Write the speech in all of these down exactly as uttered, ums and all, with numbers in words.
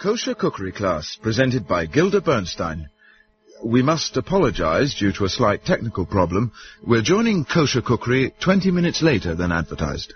Kosher Cookery class, presented by Gilda Bernstein. We must apologize due to a slight technical problem. We're joining Kosher Cookery twenty minutes later than advertised.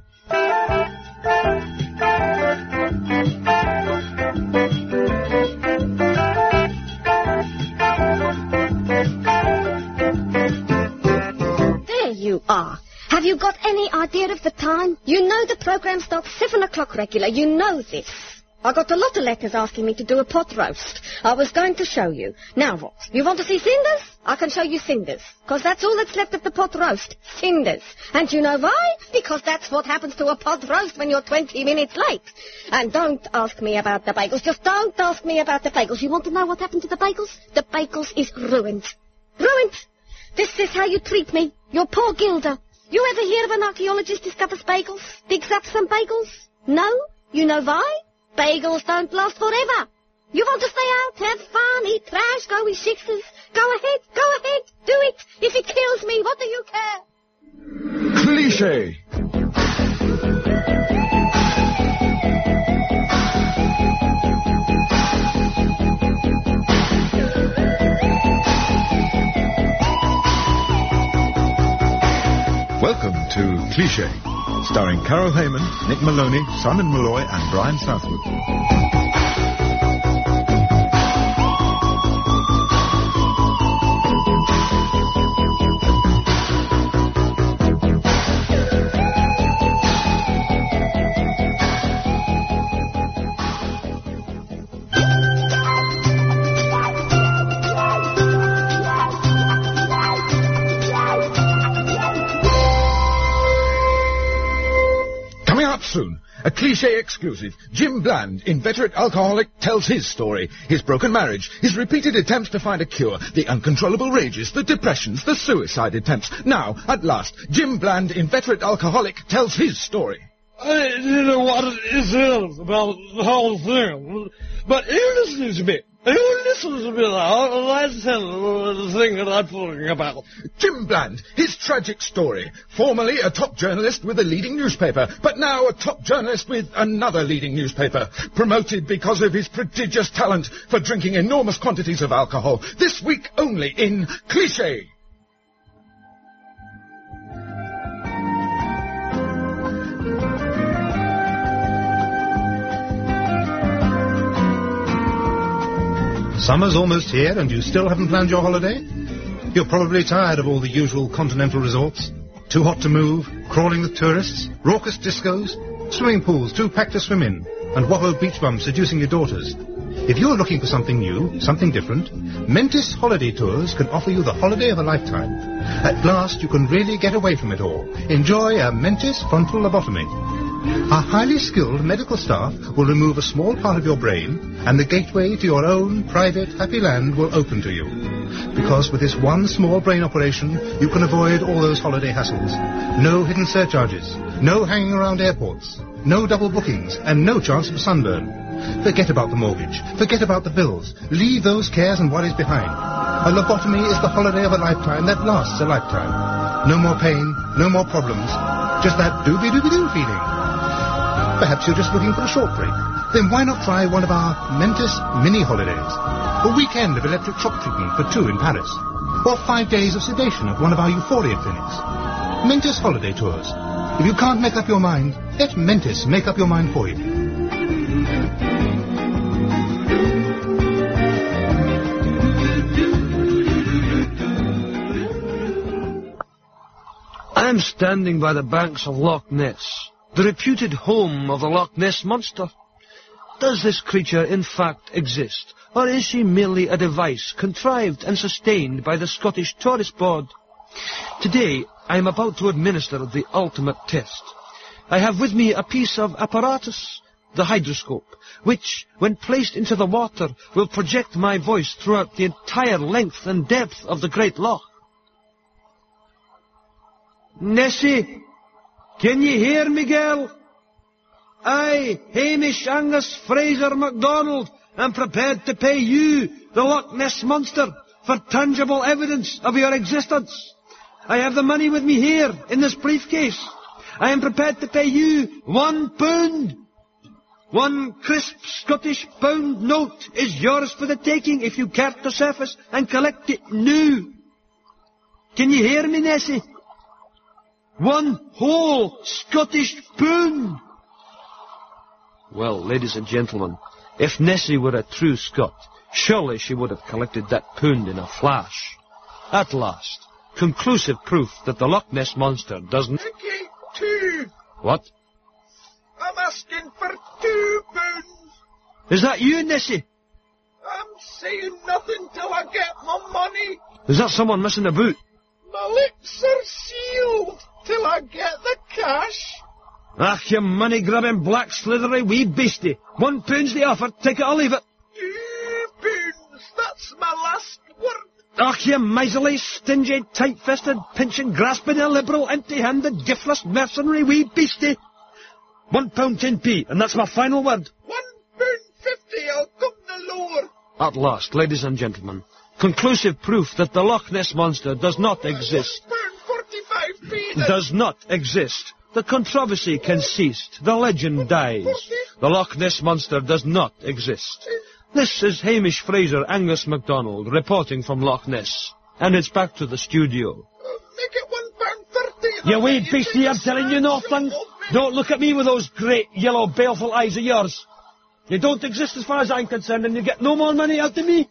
There you are. Have you got any idea of the time? You know the program starts seven o'clock regular. You know this. I got a lot of letters asking me to do a pot roast. I was going to show you. Now what? You want to see cinders? I can show you cinders. Because that's all that's left of the pot roast. Cinders. And you know why? Because that's what happens to a pot roast when you're twenty minutes late. And don't ask me about the bagels. Just don't ask me about the bagels. You want to know what happened to the bagels? The bagels is ruined. Ruined. This is how you treat me. Your poor Gilda. You ever hear of an archaeologist discovers bagels? Digs up some bagels? No? You know why? Bagels don't last forever. You want to stay out, have fun, eat trash, go with sixes? Go ahead, go ahead, do it. If it kills me, what do you care? Cliché. Welcome to Cliché, starring Carol Heyman, Nick Maloney, Simon Malloy and Brian Southwood. Soon, a Cliché exclusive. Jim Bland, inveterate alcoholic, tells his story. His broken marriage, his repeated attempts to find a cure, the uncontrollable rages, the depressions, the suicide attempts. Now, at last, Jim Bland, inveterate alcoholic, tells his story. I don't know what it is about the whole thing, but you listen to me. You listen to me now, and I tell the thing that I'm talking about. Jim Bland, his tragic story. Formerly a top journalist with a leading newspaper, but now a top journalist with another leading newspaper. Promoted because of his prodigious talent for drinking enormous quantities of alcohol. This week only in Cliché. Summer's almost here and you still haven't planned your holiday? You're probably tired of all the usual continental resorts. Too hot to move, crawling with tourists, raucous discos, swimming pools too packed to swim in, and WAHO beach bums seducing your daughters. If you're looking for something new, something different, Mentis Holiday Tours can offer you the holiday of a lifetime. At last you can really get away from it all. Enjoy a Mentis frontal lobotomy. Our highly skilled medical staff will remove a small part of your brain, and the gateway to your own private happy land will open to you. Because with this one small brain operation, you can avoid all those holiday hassles. No hidden surcharges, no hanging around airports, no double bookings, and no chance of sunburn. Forget about the mortgage, forget about the bills, leave those cares and worries behind. A lobotomy is the holiday of a lifetime that lasts a lifetime. No more pain, no more problems, just that doobie-doobie-doo feeling. Perhaps you're just looking for a short break. Then why not try one of our Mentis mini holidays? A weekend of electric shock treatment for two in Paris. Or five days of sedation at one of our Euphoria clinics. Mentis Holiday Tours. If you can't make up your mind, let Mentis make up your mind for you. I'm standing by the banks of Loch Ness, the reputed home of the Loch Ness Monster. Does this creature in fact exist, or is she merely a device contrived and sustained by the Scottish Tourist Board? Today I am about to administer the ultimate test. I have with me a piece of apparatus, the hydroscope, which, when placed into the water, will project my voice throughout the entire length and depth of the Great Loch. Nessie, can you hear me, girl? I, Hamish Angus Fraser MacDonald, am prepared to pay you, the Loch Ness Monster, for tangible evidence of your existence. I have the money with me here, in this briefcase. I am prepared to pay you one pound. One crisp Scottish pound note is yours for the taking if you care to surface and collect it now. Can you hear me, Nessie? One whole Scottish pound. Well, ladies and gentlemen, if Nessie were a true Scot, surely she would have collected that pound in a flash. At last, conclusive proof that the Loch Ness Monster doesn't... Two. What? I'm asking for two pounds. Is that you, Nessie? I'm saying nothing till I get my money. Is that someone missing a boot? My lips are sealed till I get the cash. Ah, you money-grabbing, black, slithery wee beastie. One pound's the offer. Take it or leave it. Two pounds. That's my last word. Ah, you miserly, stingy, tight-fisted, pinching, grasping, illiberal, empty-handed, giftless, mercenary wee beastie. One pound ten p, and that's my final word. One pound fifty. I'll come no lower. At last, ladies and gentlemen, conclusive proof that the Loch Ness Monster does not exist. One pound forty-five p. then. Does not exist. The controversy can cease. The legend dies. The Loch Ness Monster does not exist. This is Hamish Fraser Angus MacDonald reporting from Loch Ness. And it's back to the studio. Uh, make it one pound thirty. You wee beastie, I'm telling you nothing. Don't look at me with those great yellow baleful eyes of yours. You don't exist as far as I'm concerned, and you get no more money out of me.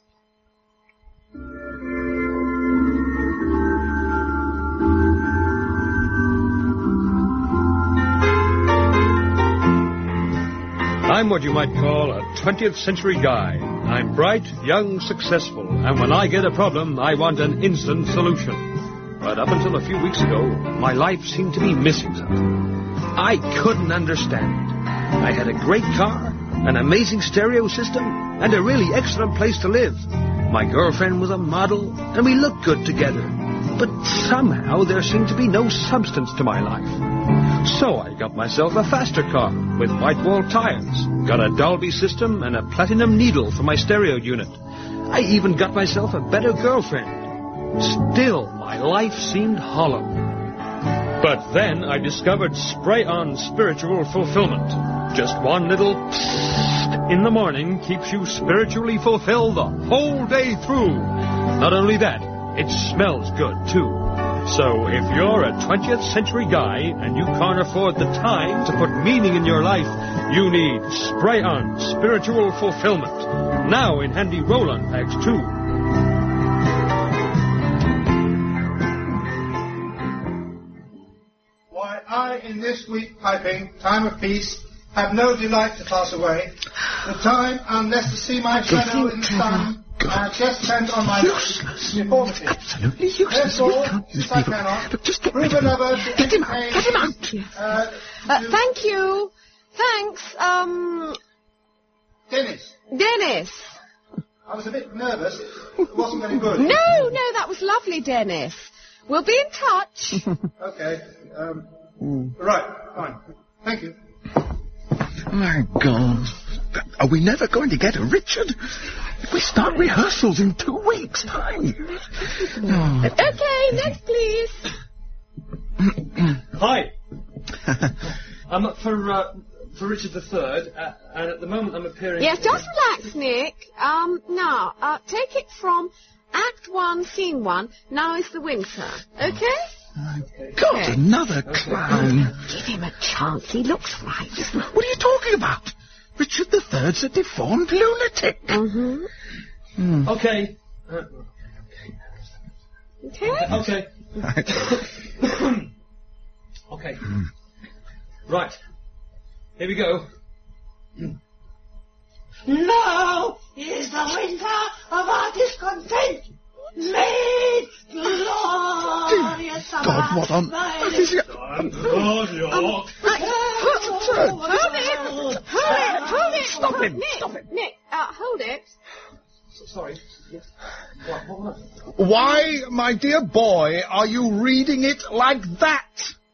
I'm what you might call a twentieth century guy. I'm bright, young, successful, and when I get a problem, I want an instant solution. But up until a few weeks ago, my life seemed to be missing something. I couldn't understand. I had a great car, an amazing stereo system, and a really excellent place to live. My girlfriend was a model, and we looked good together. But somehow there seemed to be no substance to my life. So I got myself a faster car with white wall tires, got a Dolby system and a platinum needle for my stereo unit. I even got myself a better girlfriend. Still, my life seemed hollow. But then I discovered spray-on spiritual fulfillment. Just one little psst in the morning keeps you spiritually fulfilled the whole day through. Not only that, it smells good too. So if you're a twentieth century guy and you can't afford the time to put meaning in your life, you need spray-on spiritual fulfillment. Now in handy roll-on packs too. Why, I in this week piping, time of peace, have no delight to pass away. The time, unless to see my shadow in the sun, I have just spent on my Useless. deformity. Absolutely useless. Therefore, We can't use if I people. cannot, Look, just get prove rid of him. another to Get him out. entertain, Get him out. Uh, Uh, to- thank you. Thanks. Um, Dennis, Dennis. I was a bit nervous. It wasn't very good. No, no, that was lovely, Dennis. We'll be in touch. Okay. Um, Right, fine. Thank you. My God. Are we never going to get a Richard? We start rehearsals in two weeks' time. Oh. Okay, next, please. Hi. I'm up for uh, for Richard the Third, uh, and at the moment I'm appearing... Yes, just relax, Nick. Um, now, uh, take it from Act One, Scene One. Now is the winter. Okay? God, Okay. another clown. Give him a chance. He looks right. What are you talking about? Richard the Third's a deformed lunatic. Mm-hmm. Okay. Uh, Okay? okay. Okay. Right. Here we go. Now is the winter of our discontent. Made glorious summer. God, what on earth is he... Hold it! Hold it! Hold it! Stop him! Nick, Stop him! Nick, uh, hold it. Sorry. Yes. What, what was that? Why, my dear boy, are you reading it like that?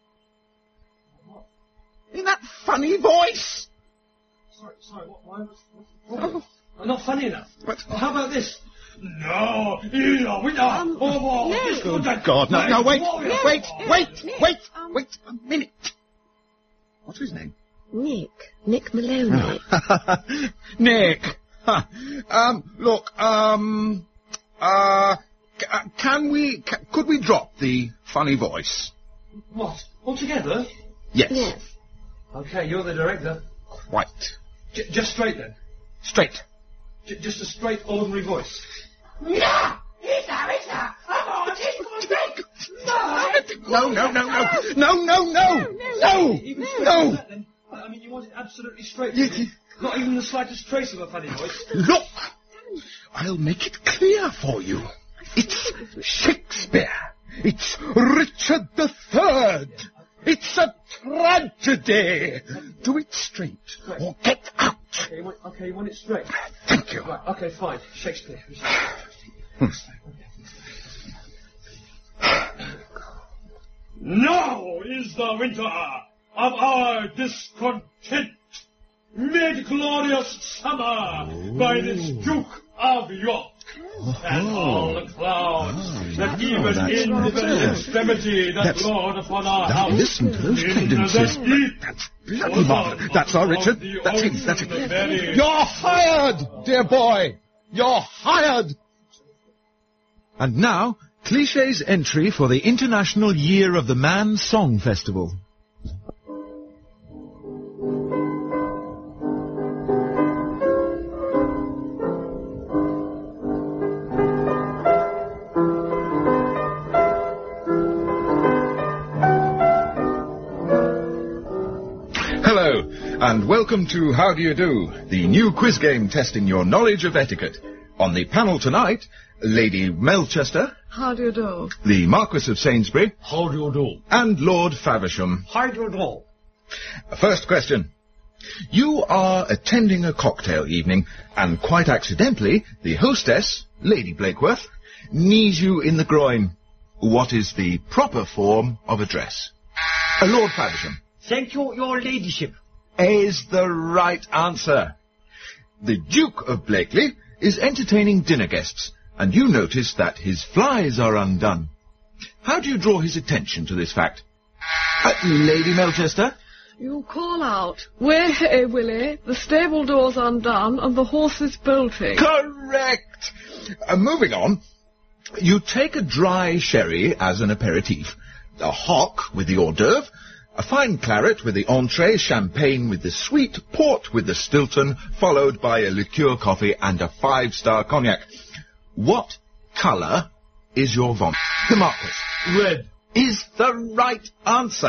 In that funny voice? Sorry, sorry. What, why was... What, I'm not funny enough. But- How about this? No, no, we are. Um, oh, oh, no. this good. God, no, no, wait, Warrior. wait, wait, Nick, wait, um, wait a minute. What's his name? Nick. Nick Maloney. Nick! Huh. Um, look, um... Uh... c- uh, Can we... ca could we drop the funny voice? What? Altogether? Yes. Yes. Okay, you're the director. Quite. J- just straight then. Straight. J- just a straight, ordinary voice. No! It's a, it's a, I'm on discontent! No, No! no, no, no! No, no, no! No! Even straight No! like that, then? I mean, you want it absolutely straight. Yes, didn't you? Not even the slightest trace of a funny voice. Look! I'll make it clear for you. It's Shakespeare. It's Richard the Third. It's a tragedy. Do it straight or get out. Okay, you want, okay, you want it straight. Thank you. Right, okay, fine. Shakespeare. Hmm. Now is the winter of our discontent, made glorious summer Ooh. by this Duke of York, and all the clouds Oh, that yeah, even that's in right. the extremity that That's- Lord upon our Now, house. listen to those in cadences. the heat That's bloody marvellous. That's our Richard. of the That's him. That's ocean it. very- You're hired, dear boy. You're hired. And now, Cliché's entry for the International Year of the Man Song Festival. Hello, and welcome to How Do You Do, the new quiz game testing your knowledge of etiquette. On the panel tonight, Lady Melchester, How do you do? the Marquis of Sainsbury, How do you do? and Lord Faversham. How do you do? First question. You are attending a cocktail evening, and quite accidentally, the hostess, Lady Blakeworth, knees you in the groin. What is the proper form of address? Uh, Lord Faversham. Thank you, your ladyship. Is the right answer. The Duke of Blakely is entertaining dinner guests, and you notice that his flies are undone. How do you draw his attention to this fact? Uh, Lady Melchester? You call out, "Way hey, Willie, the stable door's undone and the horse is bolting." Correct! Uh, moving on, you take a dry sherry as an aperitif, a hock with the hors d'oeuvre, a fine claret with the entree, champagne with the sweet, port with the Stilton, followed by a liqueur coffee and a five-star cognac. What colour is your vomit? The Marquis. Red. Is the right answer.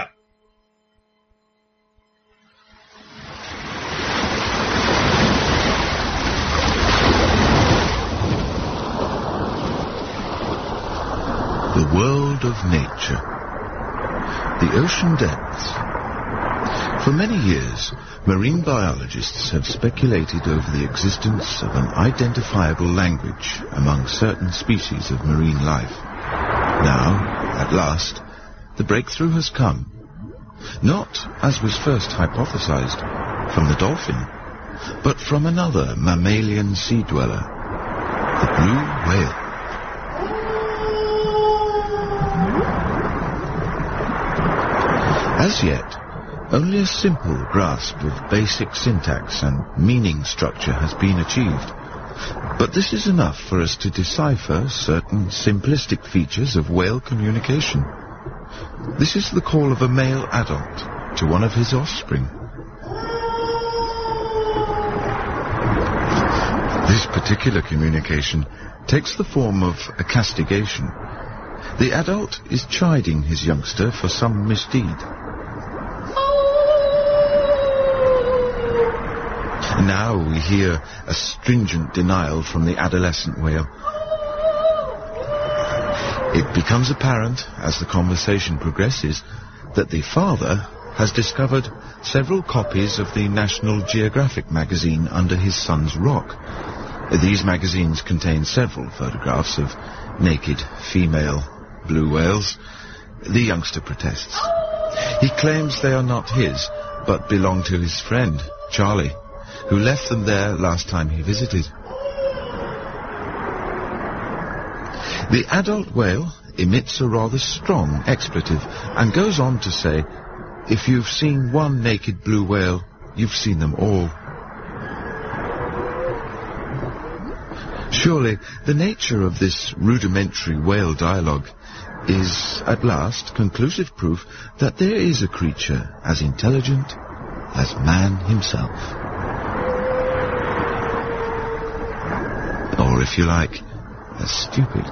The world of nature. The ocean depths. For many years, marine biologists have speculated over the existence of an identifiable language among certain species of marine life. Now, at last, the breakthrough has come. Not, as was first hypothesized, from the dolphin, but from another mammalian sea dweller, the blue whale. As yet, only a simple grasp of basic syntax and meaning structure has been achieved. But this is enough for us to decipher certain simplistic features of whale communication. This is the call of a male adult to one of his offspring. This particular communication takes the form of a castigation. The adult is chiding his youngster for some misdeed. Now we hear a stringent denial from the adolescent whale. It becomes apparent, as the conversation progresses, that the father has discovered several copies of the National Geographic magazine under his son's rock. These magazines contain several photographs of naked female blue whales. The youngster protests. He claims they are not his, but belong to his friend, Charlie, who left them there last time he visited. The adult whale emits a rather strong expletive and goes on to say, if you've seen one naked blue whale, you've seen them all. Surely the nature of this rudimentary whale dialogue is, at last, conclusive proof that there is a creature as intelligent as man himself. Or, if you like, as stupid.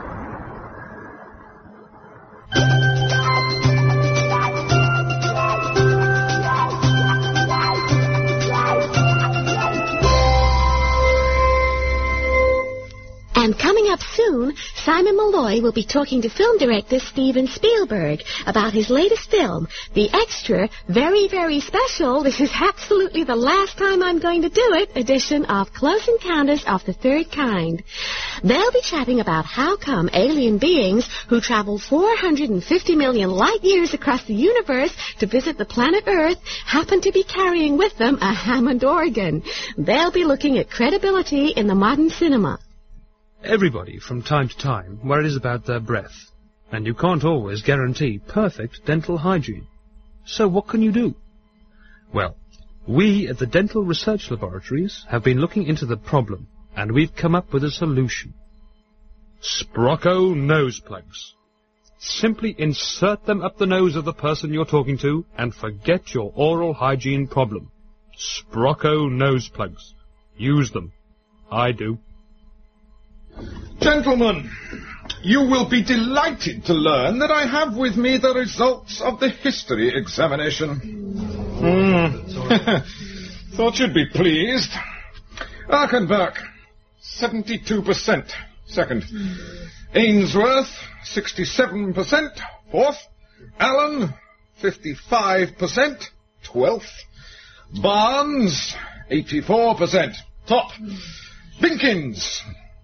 And coming up soon, Simon Malloy will be talking to film director Steven Spielberg about his latest film, the extra, very, very special, this is absolutely the last time I'm going to do it, edition of Close Encounters of the Third Kind. They'll be chatting about how come alien beings who travel four hundred fifty million light years across the universe to visit the planet Earth happen to be carrying with them a Hammond organ. They'll be looking at credibility in the modern cinema. Everybody, from time to time, worries about their breath, and you can't always guarantee perfect dental hygiene. So what can you do? Well, we at the Dental Research Laboratories have been looking into the problem, and we've come up with a solution. Sprocco nose plugs. Simply insert them up the nose of the person you're talking to, and forget your oral hygiene problem. Sprocco nose plugs. Use them. I do. Gentlemen, you will be delighted to learn that I have with me the results of the history examination. Mm. Thought you'd be pleased. Arkenberg, seventy-two percent. Second. Ainsworth, sixty-seven percent. Fourth. Allen, fifty-five percent. Twelfth. Barnes, eighty-four percent. Top. Binkins.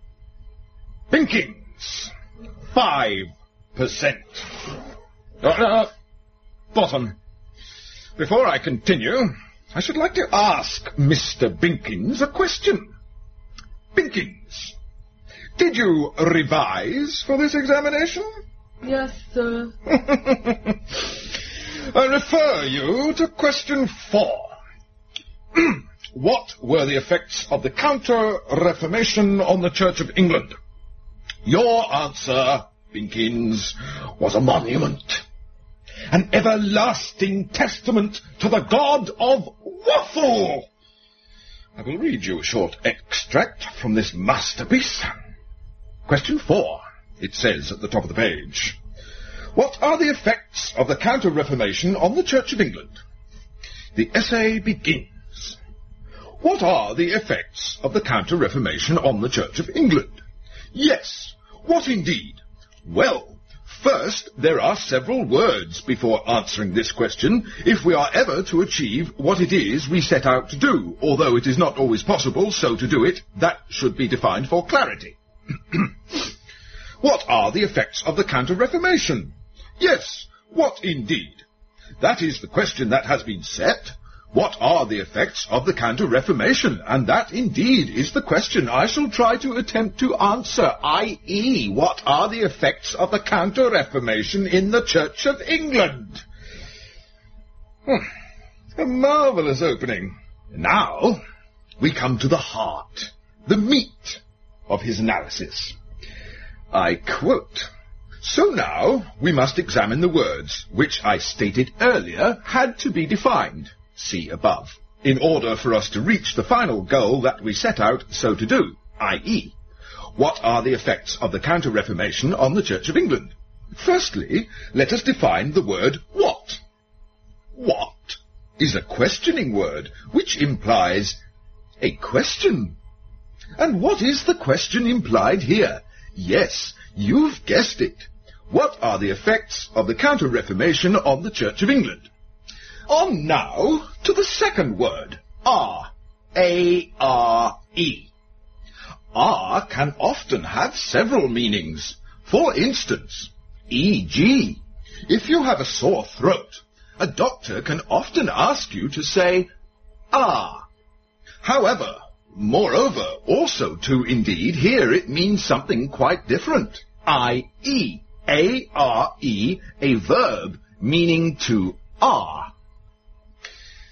Binkins, five percent. Uh, uh, bottom. Before I continue, I should like to ask Mister Binkins a question. Binkins, did you revise for this examination? Yes, sir. I refer you to question four. What were the effects of the Counter-Reformation on the Church of England? Your answer, Binkins, was a monument, an everlasting testament to the god of waffle. I will read you a short extract from this masterpiece. Question four. It says at the top of the page, what are the effects of the Counter-Reformation on the Church of England? The essay begins. What are the effects of the Counter-Reformation on the Church of England? Yes, what indeed? Well, first, there are several words before answering this question, if we are ever to achieve what it is we set out to do, although it is not always possible so to do it. That should be defined for clarity. What are the effects of the Counter-Reformation? Yes, what indeed? That is the question that has been set. What are the effects of the Counter-Reformation? And that, indeed, is the question I shall try to attempt to answer, that is, what are the effects of the Counter-Reformation in the Church of England? Hmm. A marvellous opening. Now, we come to the heart, the meat of his analysis. I quote, so now we must examine the words, which I stated earlier had to be defined. See above, in order for us to reach the final goal that we set out so to do, that is, what are the effects of the Counter-Reformation on the Church of England? Firstly, let us define the word what. What is a questioning word, which implies a question. And what is the question implied here? Yes, you've guessed it. What are the effects of the Counter-Reformation on the Church of England? On now to the second word, are, A R E. Are can often have several meanings. For instance, for example, if you have a sore throat, a doctor can often ask you to say, ah. However, moreover, also to indeed, here it means something quite different, that is, A R E, a verb meaning to are.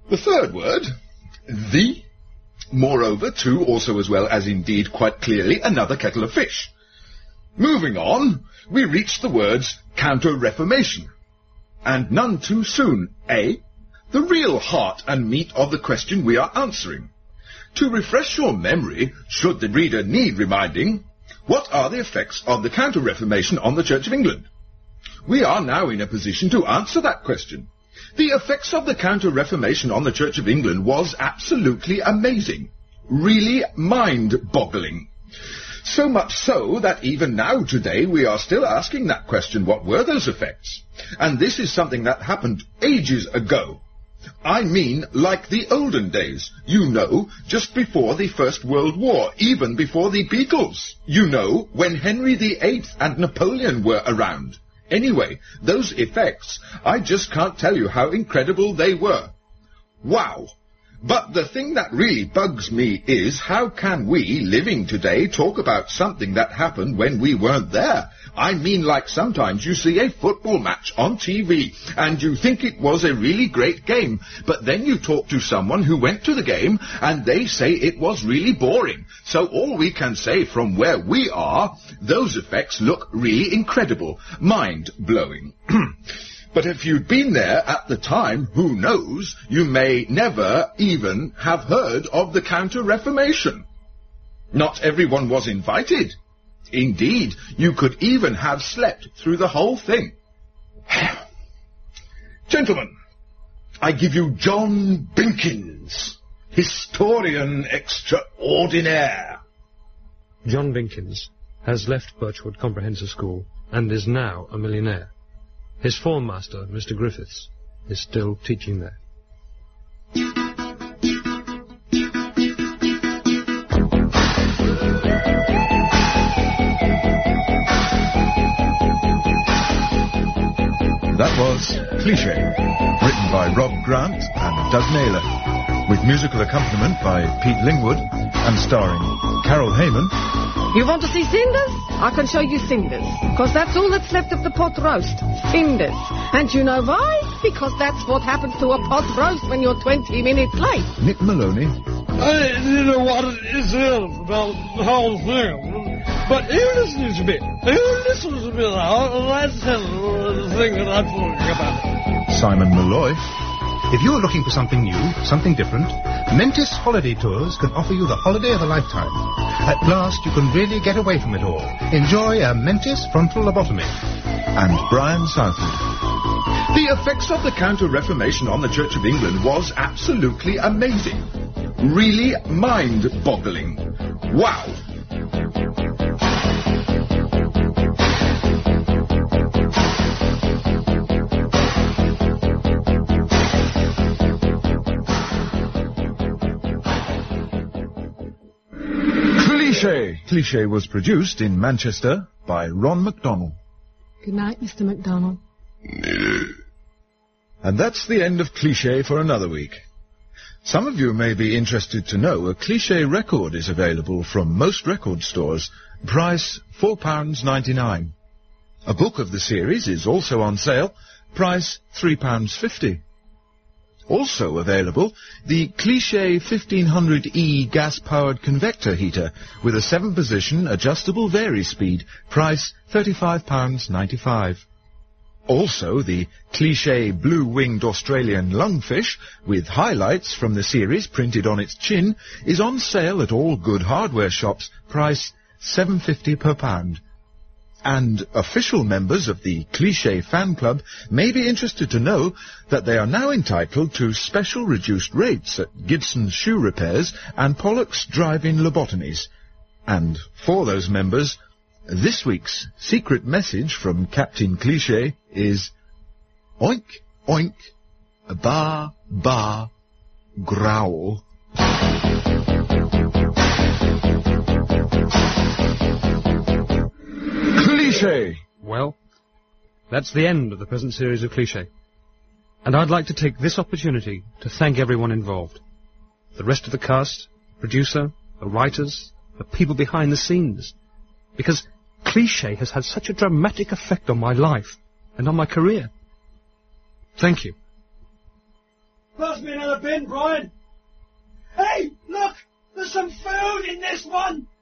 The third word, the. Moreover, to, also as well as indeed quite clearly another kettle of fish. Moving on, we reach the words counter-reformation. And none too soon, A, the real heart and meat of the question we are answering. To refresh your memory, should the reader need reminding, what are the effects of the Counter-Reformation on the Church of England? We are now in a position to answer that question. The effects of the Counter-Reformation on the Church of England was absolutely amazing. Really mind-boggling. So much so that even now today we are still asking that question, what were those effects? And this is something that happened ages ago. I mean, like the olden days, you know, just before the First World War, even before the Beatles, you know, when Henry the Eighth and Napoleon were around. Anyway, those effects, I just can't tell you how incredible they were. Wow! But the thing that really bugs me is, how can we, living today, talk about something that happened when we weren't there? I mean, like sometimes you see a football match on T V, and you think it was a really great game, but then you talk to someone who went to the game, and they say it was really boring. So all we can say from where we are, those effects look really incredible, mind-blowing. But if you'd been there at the time, who knows, you may never even have heard of the Counter-Reformation. Not everyone was invited. Indeed, you could even have slept through the whole thing. Gentlemen, I give you John Binkins, historian extraordinaire. John Binkins has left Birchwood Comprehensive School and is now a millionaire. His form master, Mister Griffiths, is still teaching there. That was Cliché, written by Rob Grant and Doug Naylor, with musical accompaniment by Pete Lingwood and starring Carol Heyman. You want to see cinders? I can show you cinders, because that's all that's left of the pot roast. Cinders. And you know why? Because that's what happens to a pot roast when you're twenty minutes late. Nick Maloney. I don't know what it is about the whole thing, but you listen to me. You listen to me now, and I tell you the thing that I'm talking about. Simon Malloy. If you're looking for something new, something different, Mentis Holiday Tours can offer you the holiday of a lifetime. At last, you can really get away from it all. Enjoy a Mentis frontal lobotomy. And Brian Southwood. The effects of the Counter-Reformation on the Church of England was absolutely amazing. Really mind-boggling. Wow! Cliché. Cliché was produced in Manchester by Ron MacDonald. Good night, Mister MacDonald. And that's the end of Cliché for another week. Some of you may be interested to know a Cliché record is available from most record stores, price four pounds ninety-nine. A book of the series is also on sale, price three pounds fifty. Also available, the Cliché fifteen hundred E gas-powered convector heater with a seven-position adjustable vari-speed, price thirty-five pounds ninety-five. Also, the Cliché blue-winged Australian lungfish, with highlights from the series printed on its chin, is on sale at all good hardware shops, price seven pounds fifty per pound. And official members of the Cliché fan club may be interested to know that they are now entitled to special reduced rates at Gibson's shoe repairs and Pollock's drive-in lobotomies. And for those members, this week's secret message from Captain Cliché is oink, oink, ba, ba, growl. Cliché. Well, that's the end of the present series of Cliché. And I'd like to take this opportunity to thank everyone involved. The rest of the cast, producer, the writers, the people behind the scenes. Because Cliché has had such a dramatic effect on my life and on my career. Thank you. Pass me another bin, Brian. Hey, look! There's some food in this one!